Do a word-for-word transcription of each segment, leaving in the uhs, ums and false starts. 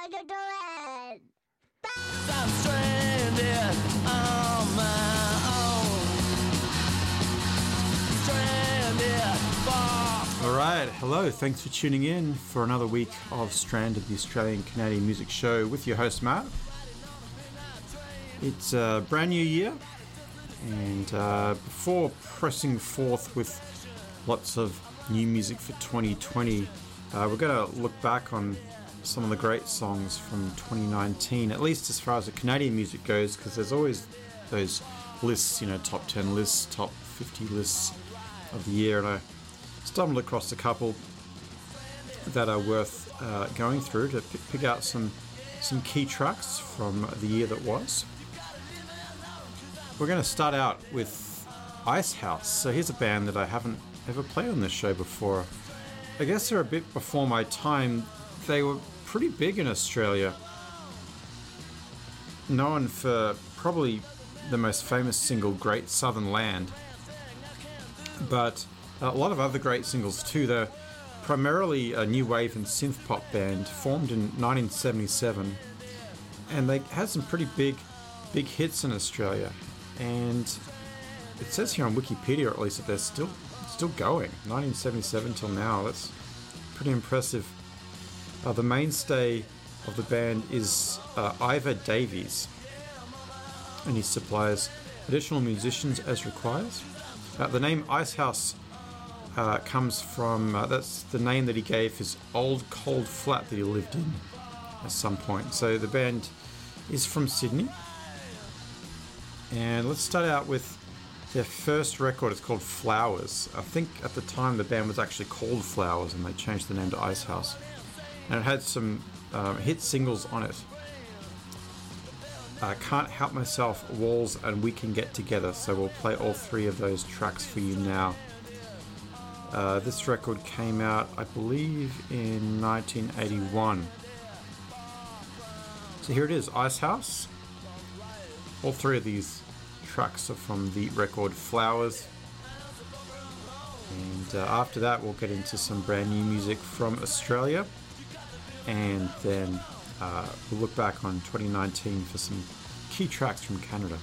going to do it? I'm stranded on my own. Stranded far. All right, hello. Thanks for tuning in for another week of Stranded, the Australian Canadian music show with your host Matt. It's a brand new year, and uh, before pressing forth with lots of new music for twenty twenty, uh, we're going to look back on some of the great songs from twenty nineteen, at least as far as the Canadian music goes, because there's always those lists, you know, top ten lists, top fifty lists of the year, and I stumbled across a couple that are worth uh, going through to p- pick out some some key tracks from the year that was. We're going to start out with Icehouse. So here's a band that I haven't ever played on this show before. I guess they're a bit before my time. They were pretty big in Australia, known for probably the most famous single, Great Southern Land, but a lot of other great singles too. They're primarily a new wave and synth pop band formed in nineteen seventy-seven, and they had some pretty big big hits in Australia, and it says here on Wikipedia at least that they're still still going, nineteen seventy-seven till now. That's pretty impressive. Uh, the mainstay of the band is uh, Ivor Davies, and he supplies additional musicians as required. Uh, the name Icehouse uh, comes from, uh, that's the name that he gave his old cold flat that he lived in at some point. So the band is from Sydney. And let's start out with their first record. It's called Flowers. I think at the time the band was actually called Flowers, and they changed the name to Icehouse. And it had some um, hit singles on it. Uh, Can't Help Myself, Walls, and We Can Get Together. So we'll play all three of those tracks for you now. Uh, this record came out, I believe, in nineteen eighty-one. So here it is, Icehouse. All three of these tracks are from the record Flowers. And uh, after that, we'll get into some brand new music from Australia. And then uh, we'll look back on twenty nineteen for some key tracks from Canada.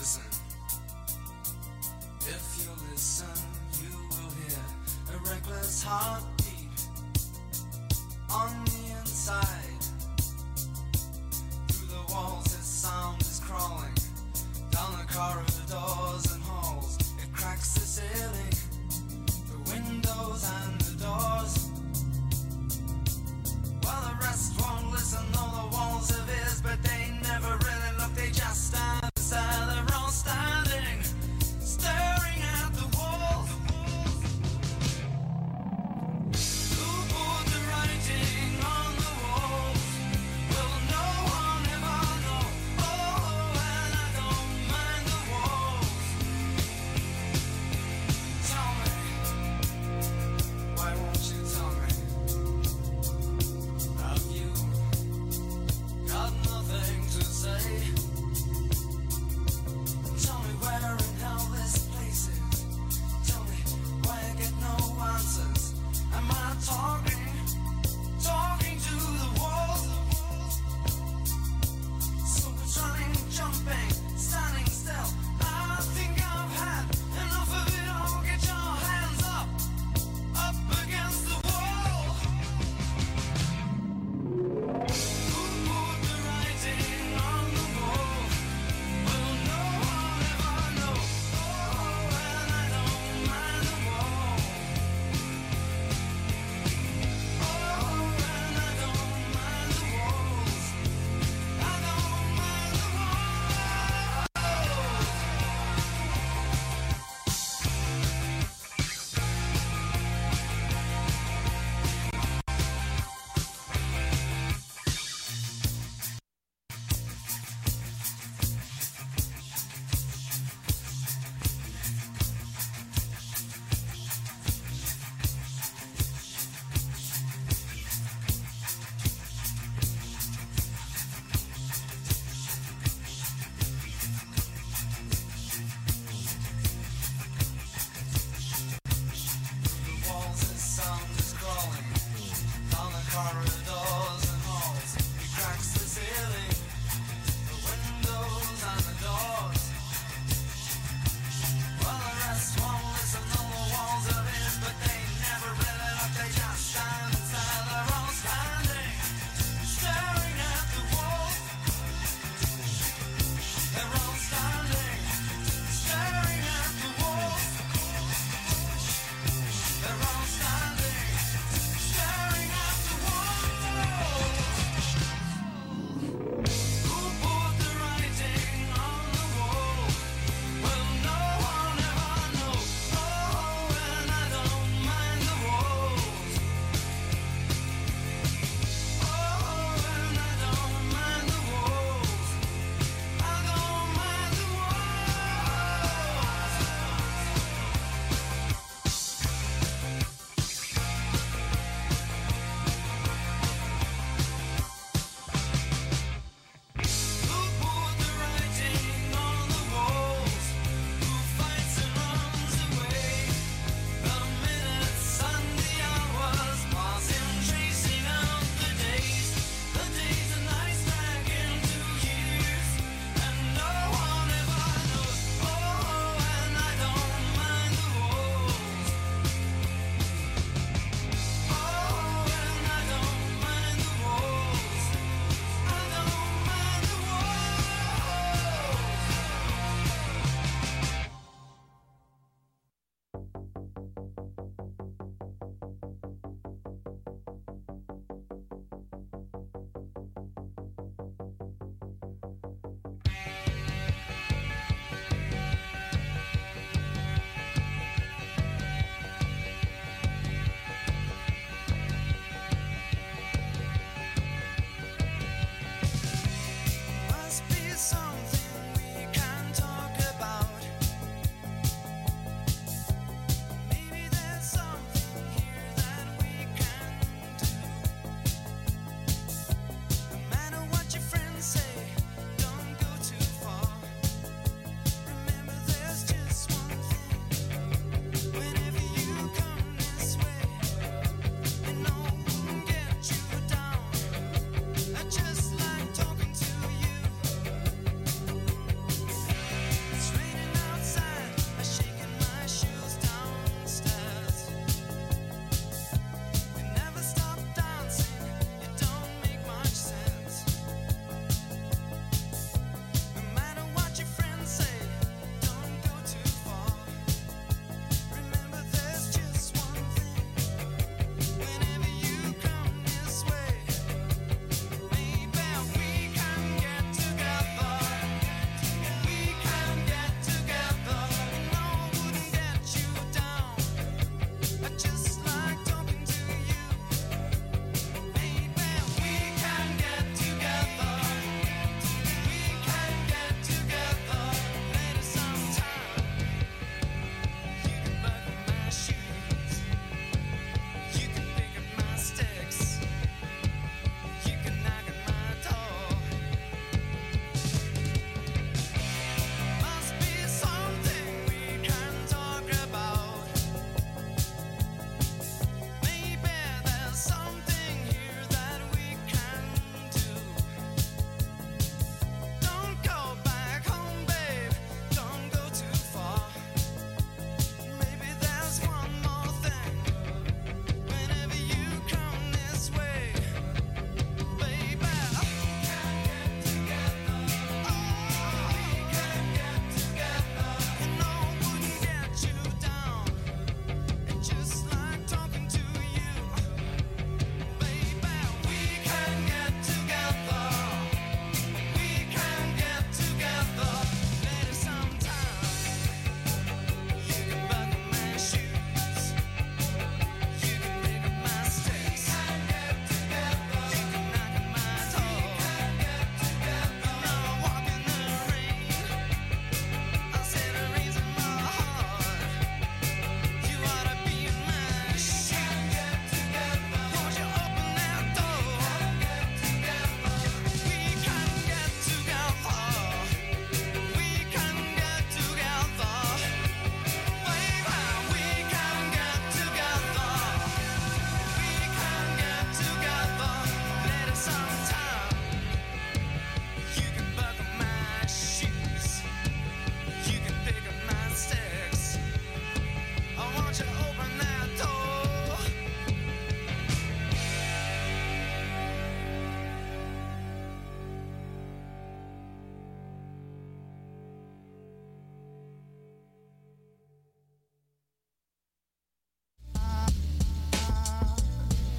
Listen. If you listen, you will hear a reckless heartbeat on the inside. Through the walls, its sound is crawling down the corridors and halls. It cracks the ceiling, the windows and the doors. Well, the rest won't listen, though the walls have ears, but they never really look, they just stand beside. They're all standing, staring at the walls. Who put the writing on the walls? Will no one ever know? Oh, and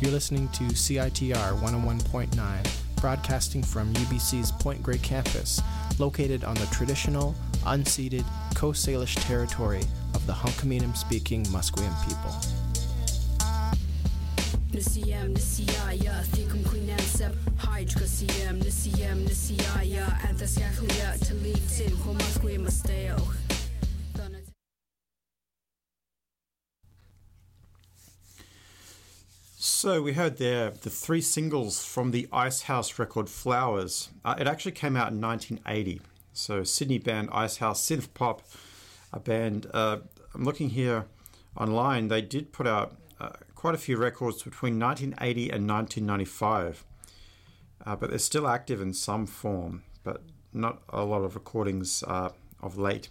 You're listening to C I T R one oh one point nine, broadcasting from U B C's Point Grey campus, located on the traditional, unceded Coast Salish territory of the Hunkaminam-speaking Musqueam people. Nisiyam nisiyaya thikum kuinam seb hydra siyam nisiyam nisiyaya anthasyakhlia talitin homasque masteo. So we heard there the three singles from the Icehouse record Flowers. Uh, it actually came out in nineteen eighty. So Sydney band Icehouse Synth Pop, a band, uh, I'm looking here online, they did put out uh, quite a few records between nineteen eighty and nineteen ninety-five. Uh, but they're still active in some form, but not a lot of recordings uh, of late.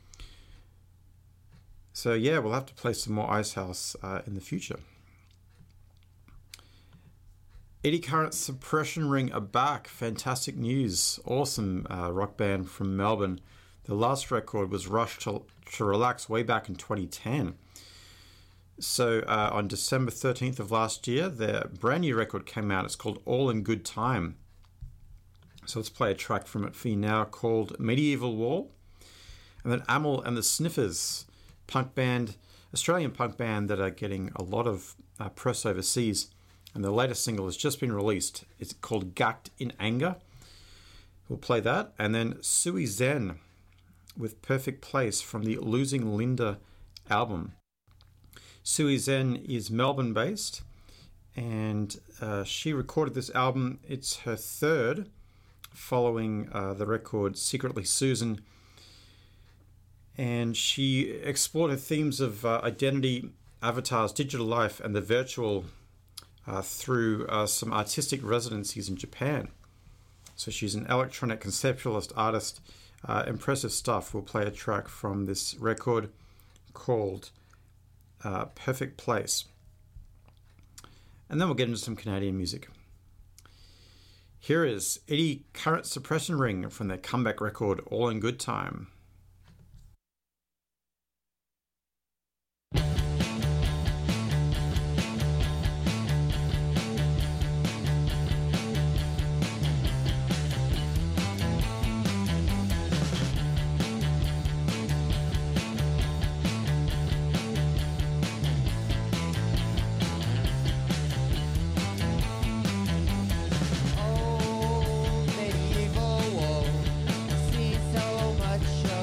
So yeah, we'll have to play some more Icehouse uh, in the future. Eddy Current Suppression Ring are back. Fantastic news. Awesome uh, rock band from Melbourne. The last record was Rush to, to Relax way back in twenty ten. So uh, on December thirteenth of last year, their brand new record came out. It's called All in Good Time. So let's play a track from it for you now called Medieval Wall. And then Amel and the Sniffers, punk band, Australian punk band that are getting a lot of uh, press overseas. And the latest single has just been released. It's called Gacked in Anger. We'll play that. And then Sui Zen with Perfect Place from the Losing Linda album. Sui Zen is Melbourne-based, and uh, she recorded this album. It's her third, following uh, the record Secretly Susan. And she explored her themes of uh, identity, avatars, digital life, and the virtual Uh, through uh, some artistic residencies in Japan. So she's an electronic conceptualist artist. Uh, impressive stuff. We'll play a track from this record called uh, Perfect Place. And then we'll get into some Canadian music. Here is Eddy Current Suppression Ring from their comeback record All in Good Time. Medieval wall, see so much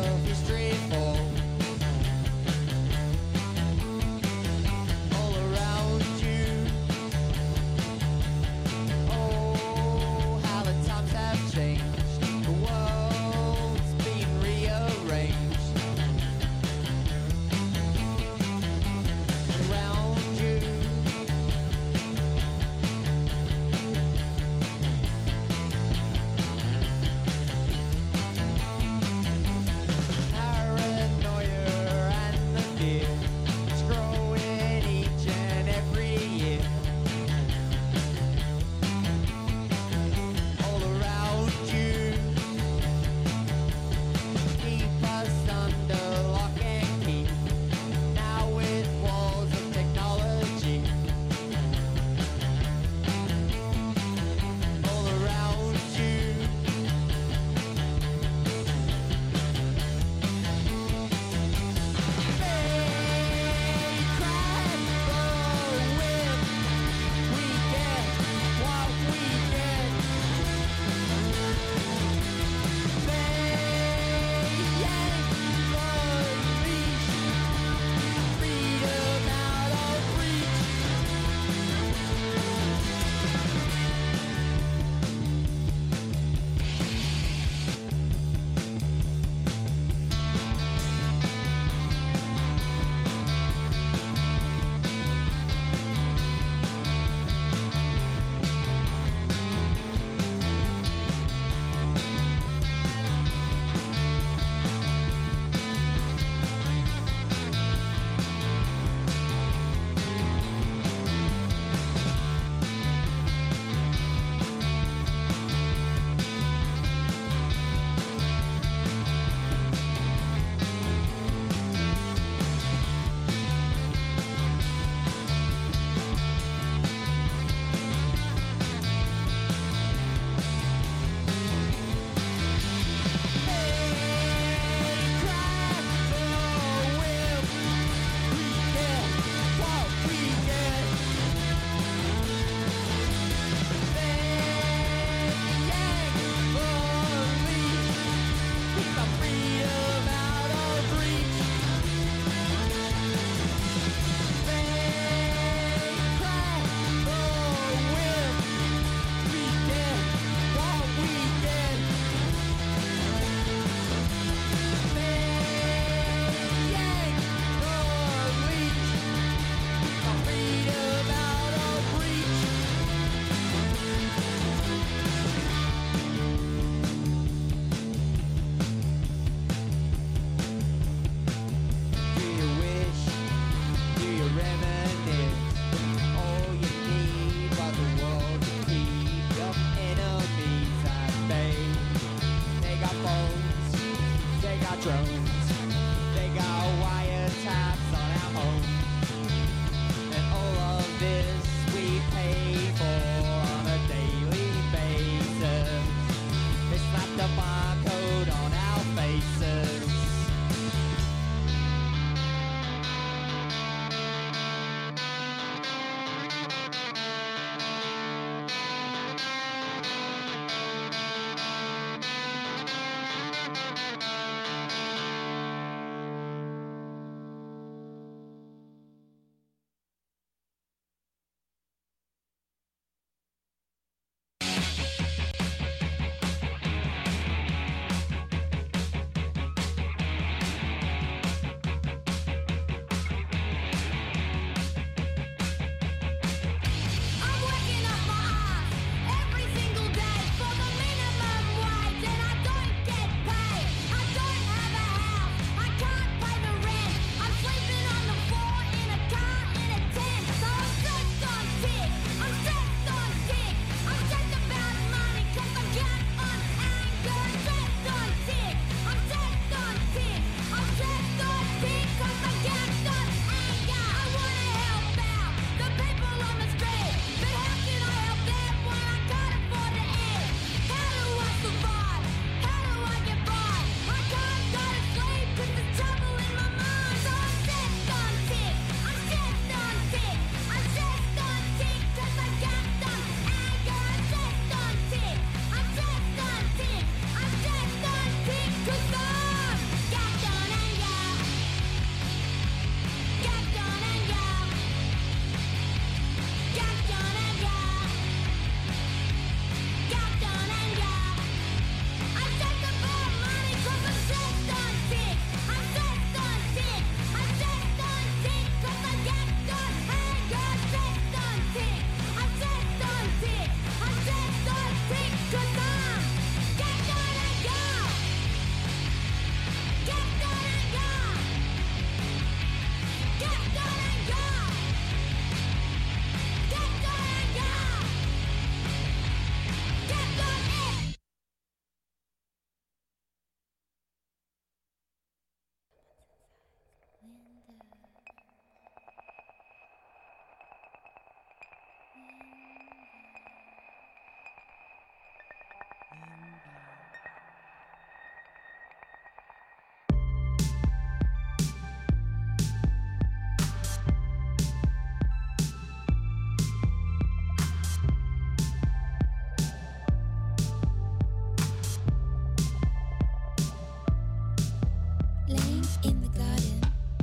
Laying in the garden,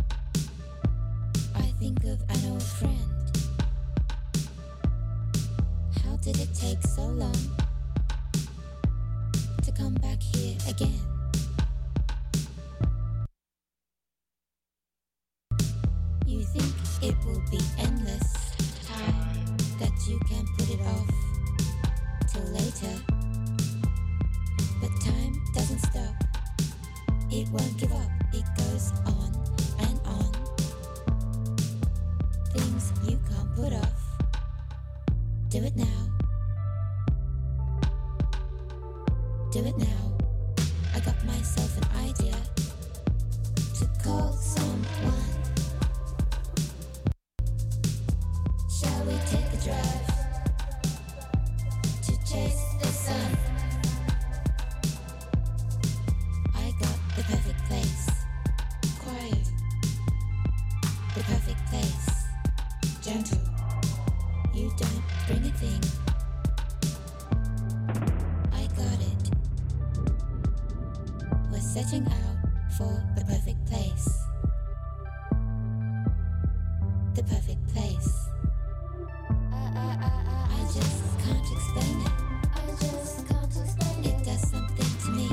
I think of an old friend. How did it take so long to come back here again? You think it will be endless time, that you can put it off till later. But time doesn't stop. It won't give up, it goes on and on. Things you can't put off. Do it now. Do it now. I got myself an idea to call someone. Shall we take a drive to chase the sun? I got the perfect place. Quiet. The perfect place. Gentle. You don't bring a thing. I got it. We're setting out for the perfect place. The perfect place. I just can't explain it. I just can't explain it. It does something to me.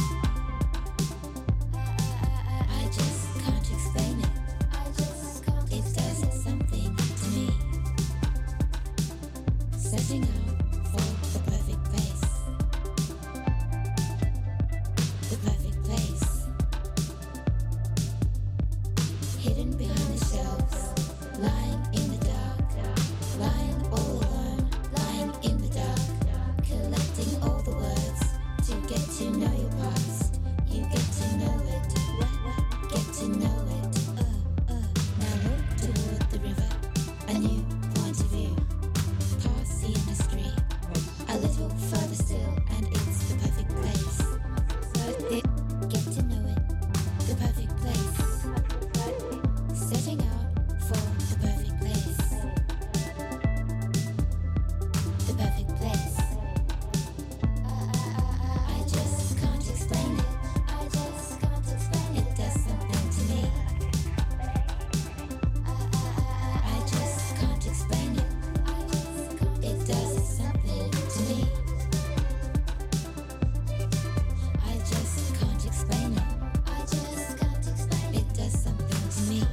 I just can't explain it. I just can't. It does something to me. Setting out for the perfect place. The perfect place. Hidden behind the shelves, lying in the dark, lying all alone, lying in the dark, collecting all the words to get to know your past. You get to know it, get to know it. Uh, uh. Now look toward the river, a new point of view. Pass the industry, a little further still, and it's the perfect place. It, get to know it, the perfect place. Setting out for the perfect place. The perfect place. I just can't explain it. I just can't explain it. It does something to me. I just can't explain it. It does something to me. I just can't explain it. I just can't explain it. It does something to me.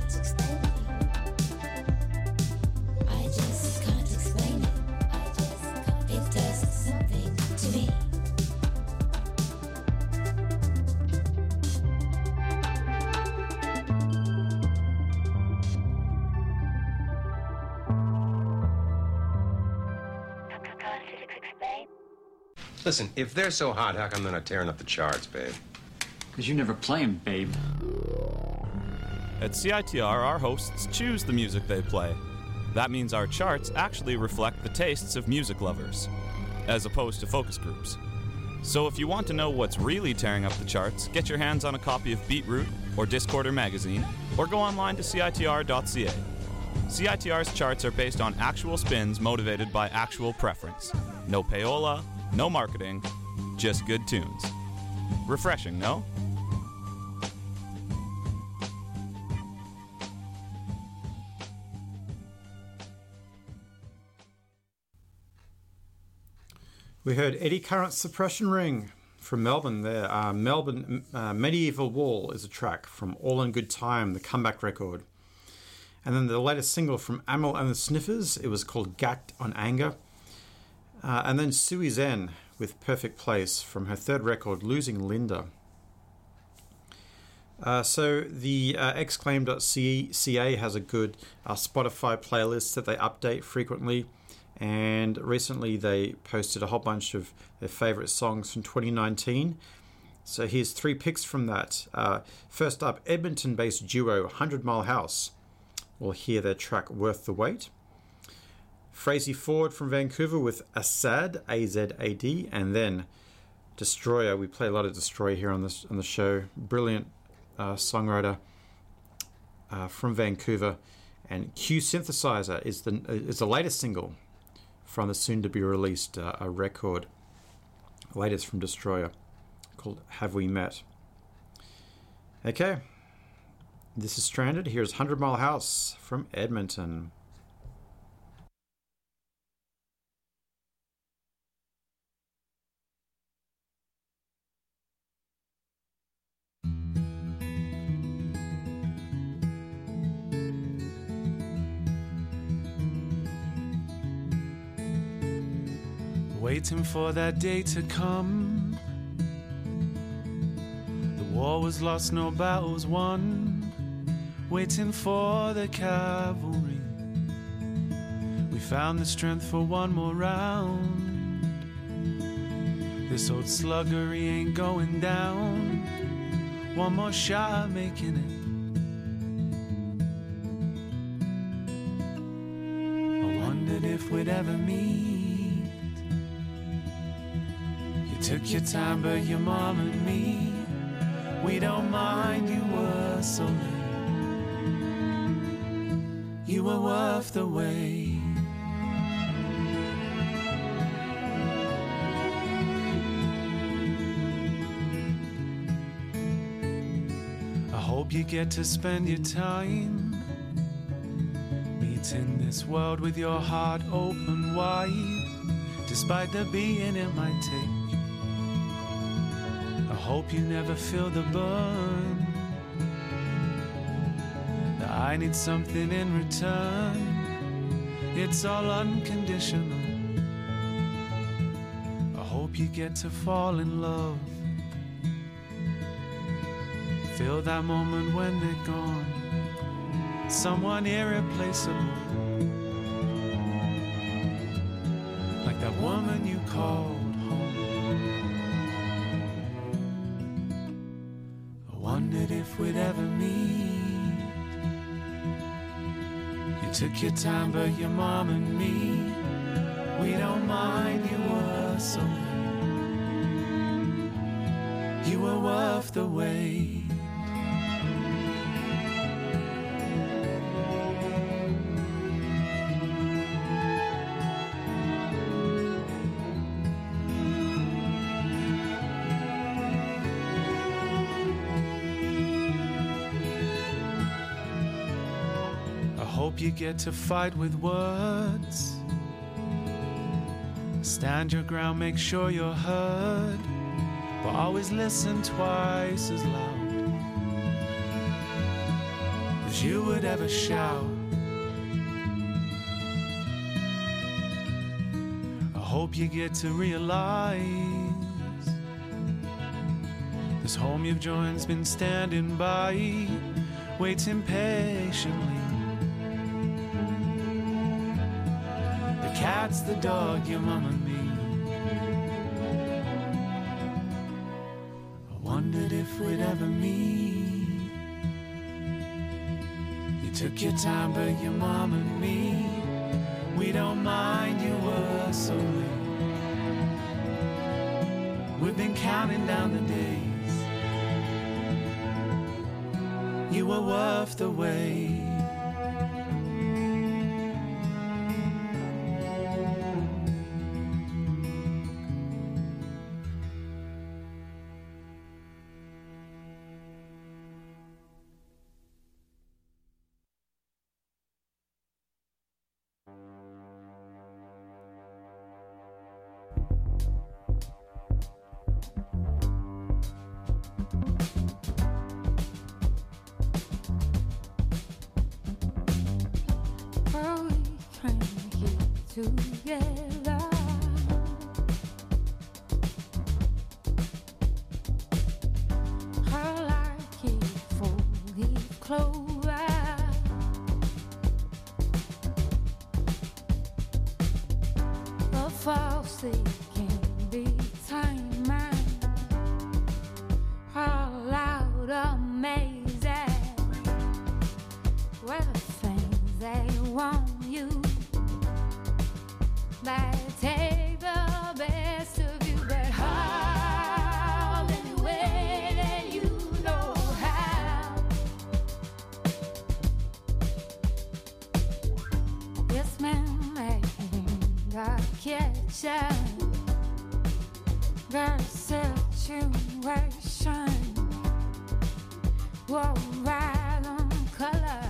I just can't explain it. It does something to me. Listen, if they're so hot, how come they're not tearing up the charts, babe? Because you never play 'em, babe. At C I T R, our hosts choose the music they play. That means our charts actually reflect the tastes of music lovers, as opposed to focus groups. So if you want to know what's really tearing up the charts, get your hands on a copy of Beatroot or Discorder magazine, or go online to C I T R dot C A. C I T R's charts are based on actual spins motivated by actual preference. No payola, no marketing, just good tunes. Refreshing, no? We heard Eddy Current's Suppression Ring from Melbourne there. Uh, Melbourne uh, Medieval Wall is a track from All in Good Time, the comeback record. And then the latest single from Amyl and the Sniffers, it was called Gacked on Anger. Uh, and then Sui Zen with Perfect Place from her third record, Losing Linda. Uh, so the uh, exclaim dot C A has a good uh, Spotify playlist that they update frequently. And recently they posted a whole bunch of their favourite songs from twenty nineteen. So here's three picks from that. Uh, first up, Edmonton-based duo Hundred Mile House. We'll hear their track Worth the Wait. Frazey Ford from Vancouver with Azad, A Z A D, and then Destroyer. We play a lot of Destroyer here on this on the show. Brilliant uh, songwriter uh, from Vancouver. And Q Synthesizer is the is the latest single from the soon-to-be-released uh, a record, latest from Destroyer, called Have We Met. Okay, this is Stranded. Here's Hundred Mile House from Edmonton. Waiting for that day to come. The war was lost, no battles won. Waiting for the cavalry. We found the strength for one more round. This old sluggery ain't going down. One more shot making it. I wondered if we'd ever meet. Took your time, but your mom and me, we don't mind. You were so late. You were worth the wait. I hope you get to spend your time meeting this world with your heart open wide, despite the beating it might take. I hope you never feel the burn, that I need something in return. It's all unconditional. I hope you get to fall in love. Feel that moment when they're gone. Someone irreplaceable, like that woman you called. Wondered if we'd ever meet. You took your time, but your mom and me, we don't mind. You were so late. You were worth the wait. Hope you get to fight with words. Stand your ground, make sure you're heard, but always listen twice as loud as you would ever shout. I hope you get to realize this home you've joined's been standing by, waiting patiently. Cat's the dog, your mom and me. I wondered if we'd ever meet. You took your time, but your mom and me, we don't mind. You were so late. We've been counting down the days. You were worth the wait. Together, her like it four-leaf clover, the false they can be timing, Got a situation. Whoa, right on color.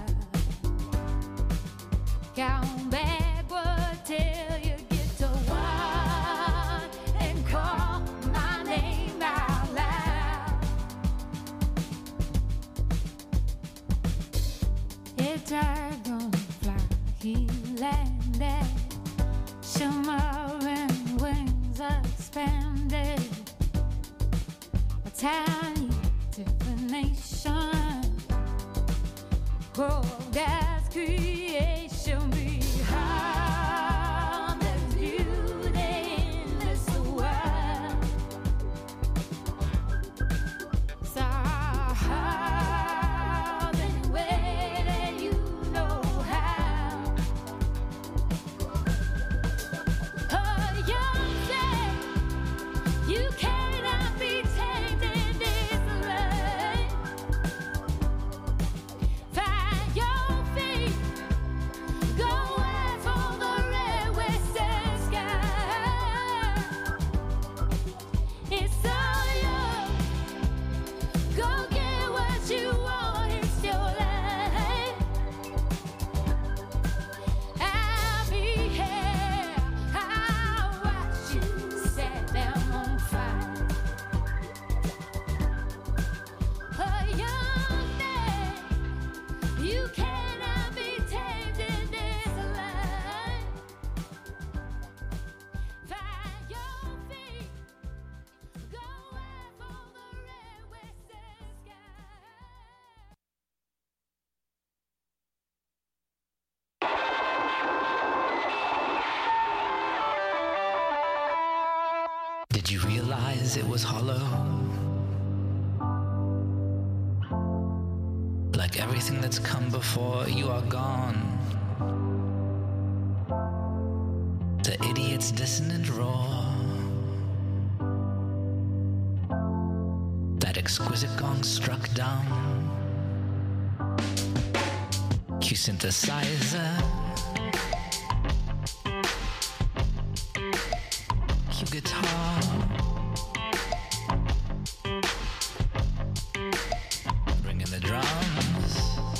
Count backward till you get to one and call my name out loud. It's a dragonfly, he landed, shimmering wings expanded. A tiny divination, oh, that's creation behind there's beauty in this world. So how then way that you know how. Oh, young thing, you cannot be tamed this way. Find your feet, go out for the red western sky. It's all yours, go get what you want, it's your life. I'll be here, I'll watch you set them on fire. A young man, you cannot be tamed in this life. Find your feet, go out for the red western sky. Did you realize it was hollow? Like everything that's come before, you are gone. The idiot's dissonant roar, that exquisite gong struck down. Q synthesizer, Q guitar, bring in the drums,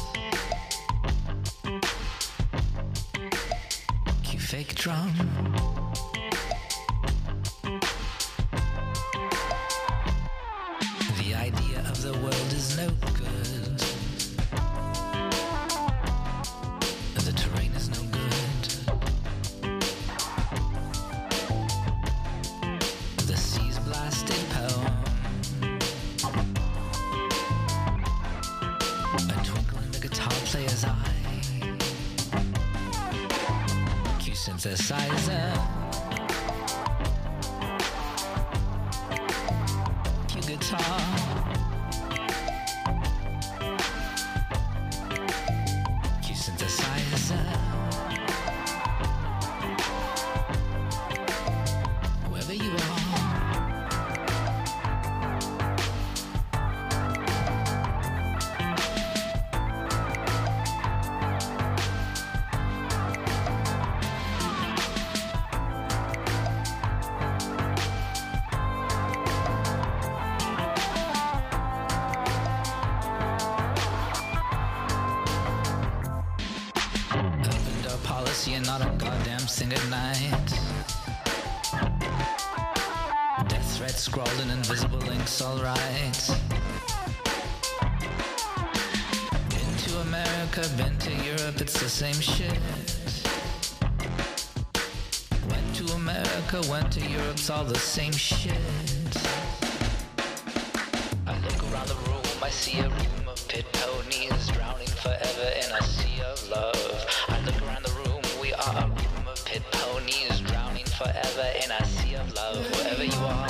Q fake drum. The idea of the world is no good. The terrain is no good. The sea's blasted poem, a twinkle in the guitar player's eye. Q synthesizer, Q guitar, Q synthesizer. Whoever you are, open door policy and not a goddamn thing at night. Death threats scrawled in invisible inks, alright. Been to America, been to Europe, it's the same shit. Went to America, went to Europe, it's all the same shit. I look around the room, I see a room of pit ponies drowning forever in a sea of love. I look around the room, we are a room of pit ponies drowning forever in a sea of love. Wherever you are.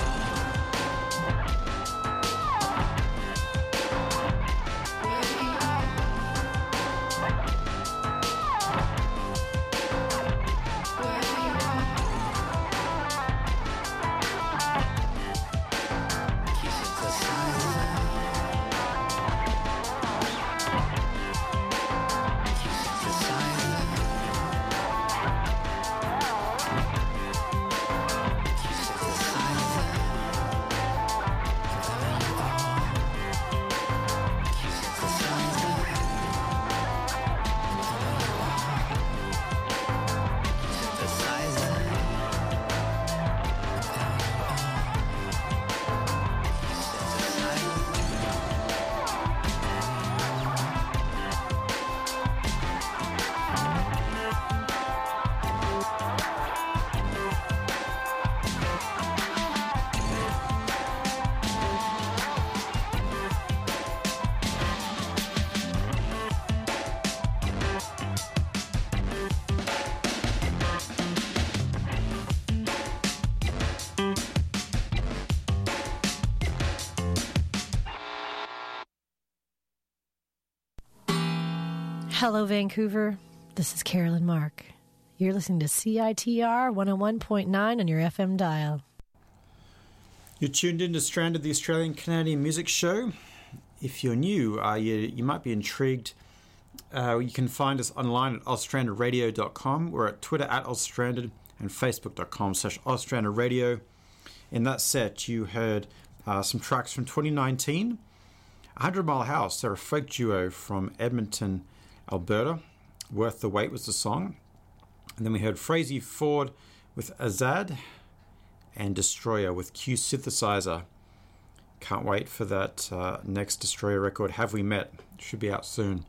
Hello, Vancouver. This is Carolyn Mark. You're listening to C I T R one oh one point nine on your F M dial. You're tuned in to Stranded, the Australian Canadian Music Show. If you're new, uh, you, you might be intrigued. Uh, you can find us online at austranded radio dot com. We're at Twitter at austranded and facebook dot com slash austranded radio. In that set, you heard uh, some tracks from twenty nineteen. Hundred Mile House, they're a folk duo from Edmonton, Alberta. Worth the Wait was the song. And then we heard Frazey Ford with Azad and Destroyer with Q Synthesizer. Can't wait for that uh, next Destroyer record, Have We Met? Should be out soon.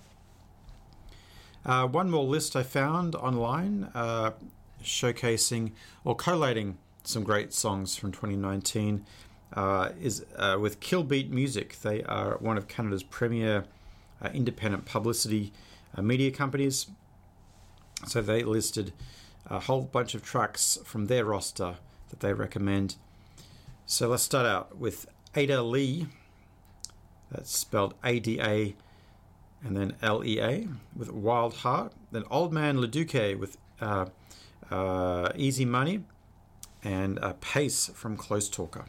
Uh, one more list I found online uh, showcasing or collating some great songs from twenty nineteen uh, is uh, with Killbeat Music. They are one of Canada's premier uh, independent publicity uh, media companies. So they listed a whole bunch of tracks from their roster that they recommend. So let's start out with Ada Lee. That's spelled A D A and then L E A with Wild Heart. Then Old Man Leduc with uh, uh, Easy Money. And uh, Pace from Close Talker.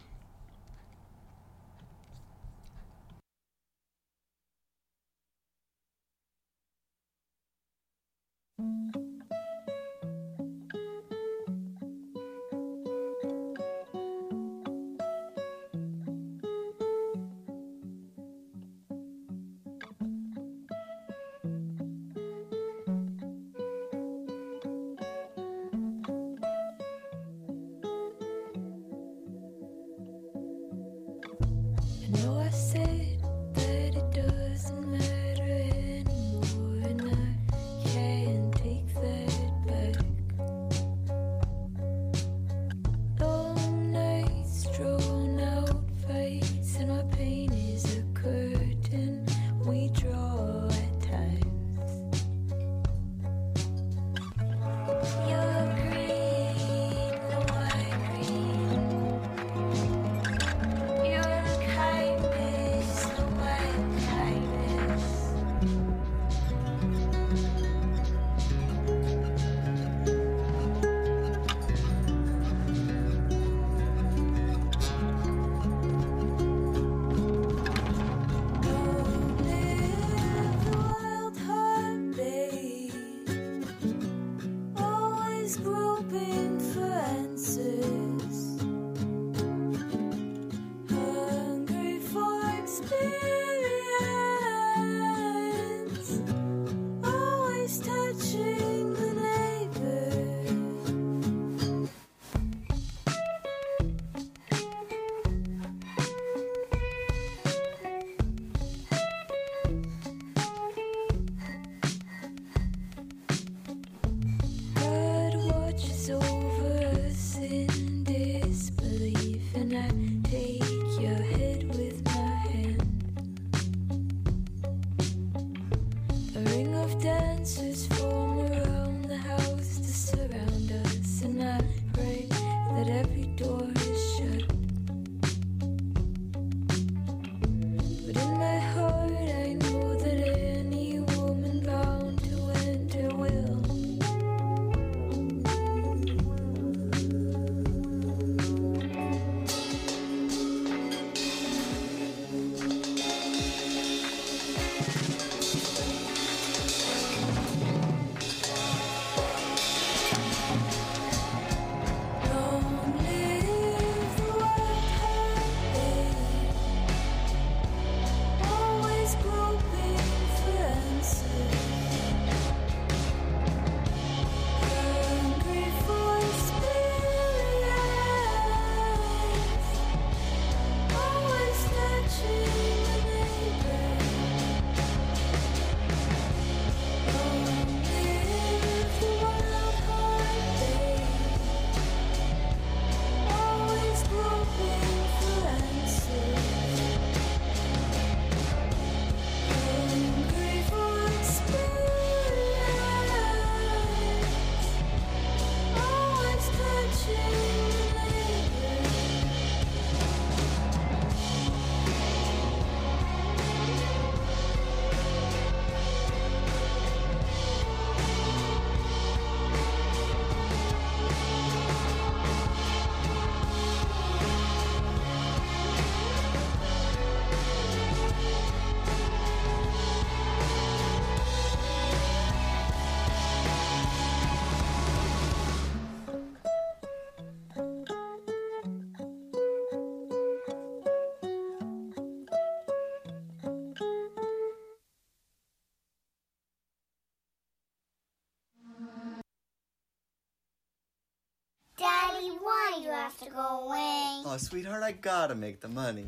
have to go away. Oh, sweetheart, I gotta make the money.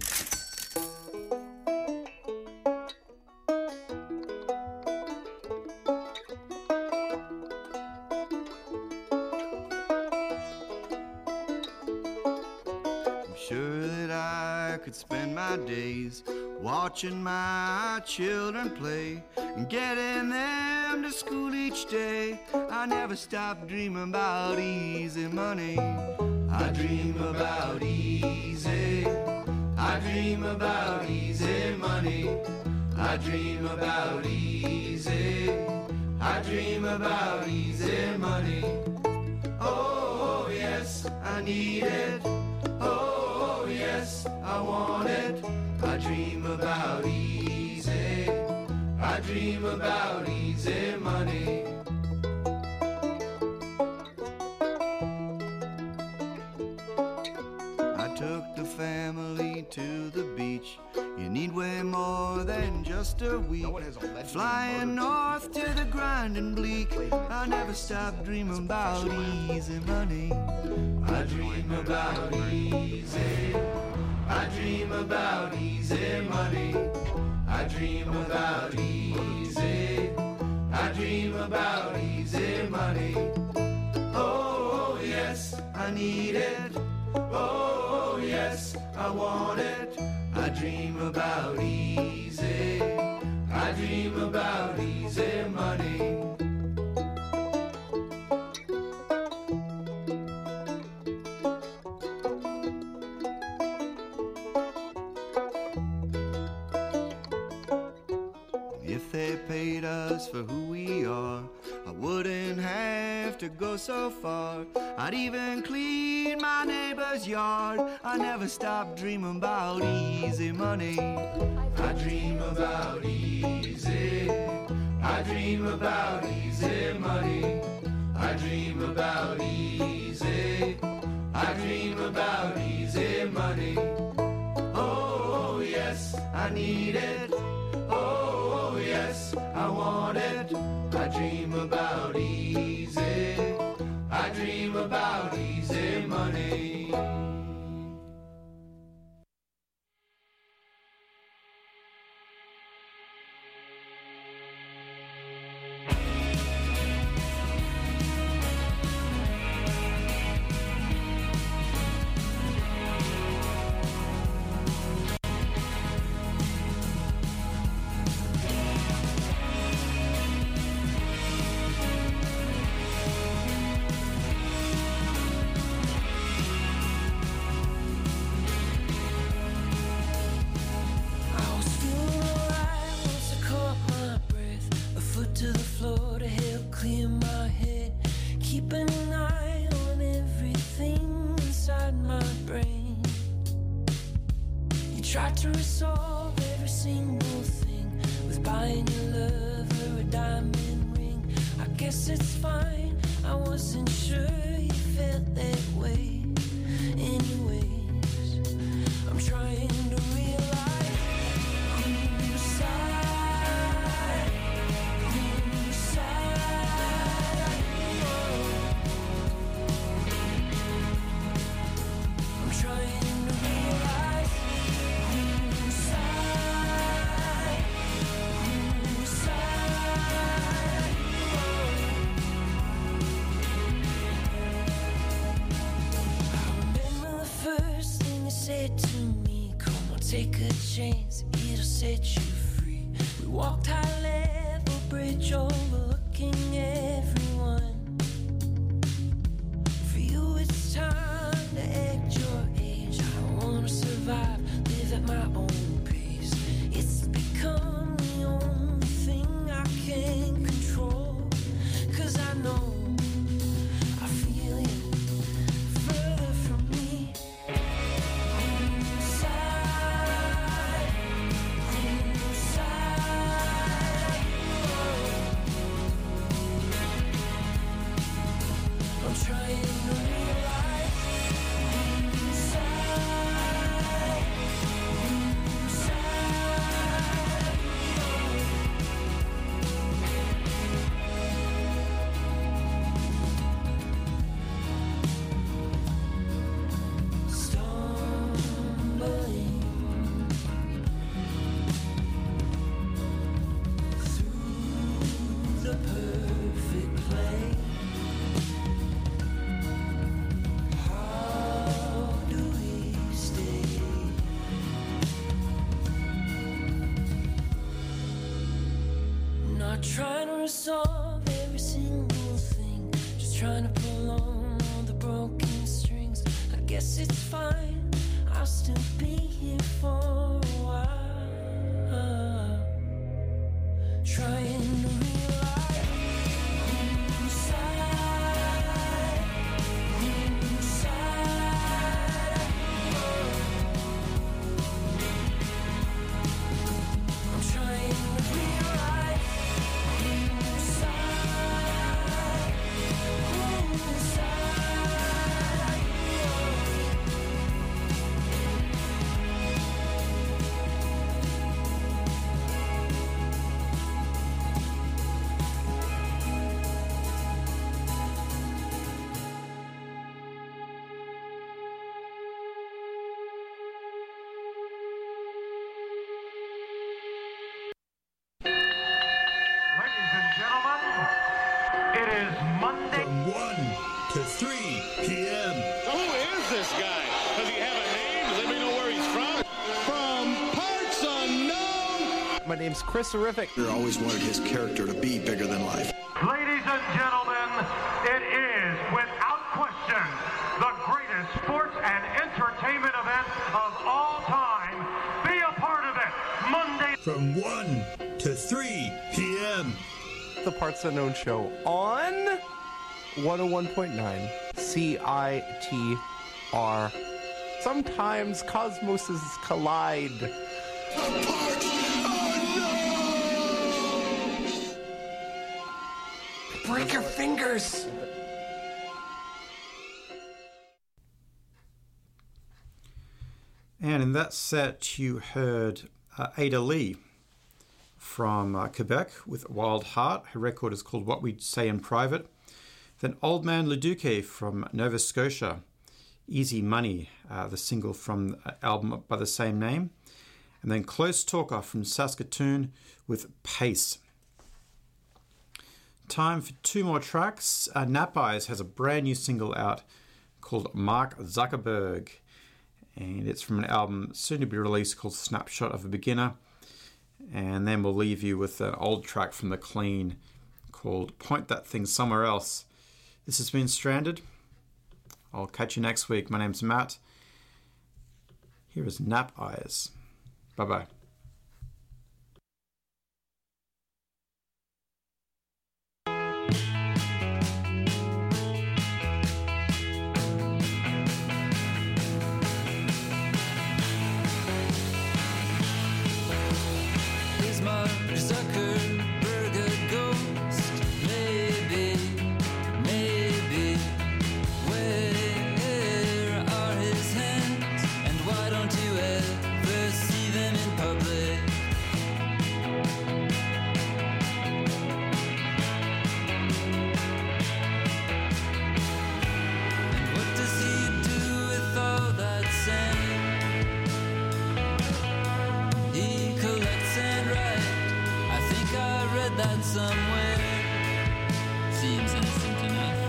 I'm sure that I could spend my days watching my children play and getting them to school each day. I never stop dreaming about easy money. I dream about easy. I dream about easy money. I dream about easy. I dream about easy money. Oh, yes, I need it. Oh, yes, I want it. I dream about easy. I dream about easy money. I took the family to the beach. You need way more than just a week. Flying north to the grinding bleak. I never stop dreaming about easy money. I dream about easy. I dream about easy money. I dream about easy. I dream about easy money. Oh, yes, I need it. Oh, yes, I want it. I dream about easy. I dream about easy money. If they paid us for who we are, I wouldn't have to go so far. I'd even clean my neighbor's yard. I never stop dreaming about easy money. I dream about easy. I dream about easy money. I dream about easy. I dream about easy money. Oh, yes, I need it. Oh, yes, I want it. I dream about easy. I dream about easy money. not trying to resolve every single thing, just trying to pull on all the broken strings. I guess it's fine, I'll still be here for a while, trying to realize whose side, whose side I'm trying to realize whose side, whose side Ladies and gentlemen, it is Monday. From one to three p.m. Who is this guy? Does he have a name? Does anybody know where he's from? From parts unknown. My name's Chris Horrific. I always wanted his character to be bigger than life. Ladies and gentlemen, it is without question the greatest sports and entertainment event of all time. Be a part of it Monday. From one to three p.m. The Parts Unknown Show on one oh one point nine C I T R. Sometimes cosmoses collide. Break your fingers! And in that set, you heard uh, Ada Lee from uh, Quebec with Wild Heart. Her record is called What We Say in Private. Then Old Man Leduc from Nova Scotia, Easy Money, uh, the single from the album by the same name. And then Close Talker from Saskatoon with Pace. Time for two more tracks. Uh, Nap Eyes has a brand new single out called Mark Zuckerberg. And it's from an album soon to be released called Snapshot of a Beginner. And then we'll leave you with an old track from The Clean called Point That Thing Somewhere Else. This has been Stranded. I'll catch you next week. My name's Matt. Here is Nap Eyes. Bye-bye. Is Mark Zuckerberg a ghost? Maybe, maybe. Where are his hands? And why don't you ever see them in public? And what does he do with all that sand? He collects and writes. I think I read that somewhere. Seems innocent enough.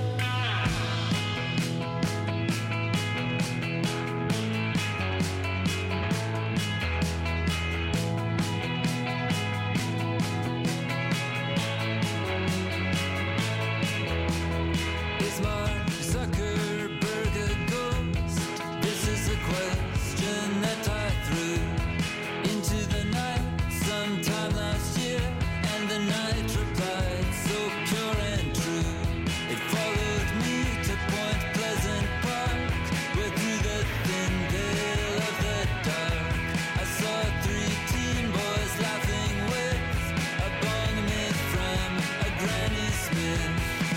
Is Mark Zuckerberg a ghost? This is a question that I threw into the night sometime last year, and the night replied so pure and true. It followed me to Point Pleasant Park, where through the thin veil of the dark I saw three teen boys laughing with a bong made from a Granny Smith,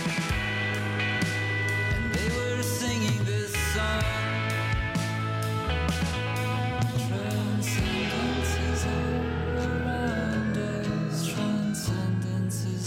and they were singing this song. Transcendence is all around us. Transcendence is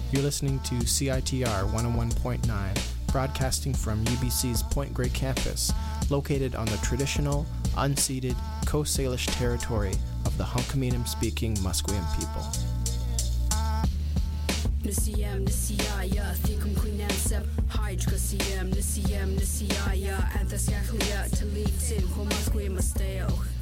You're listening to C I T R one oh one point nine, broadcasting from U B C's Point Grey campus, located on the traditional, unceded Coast Salish territory of the Hunkaminam-speaking Musqueam people. Nisiyam, Nisiyaya, Thikum Queenam Seb, Hydra Siyam, Nisiyam, Nisiyaya, Anthas Yaklia, Talik Tim, Homasqueam Masteo.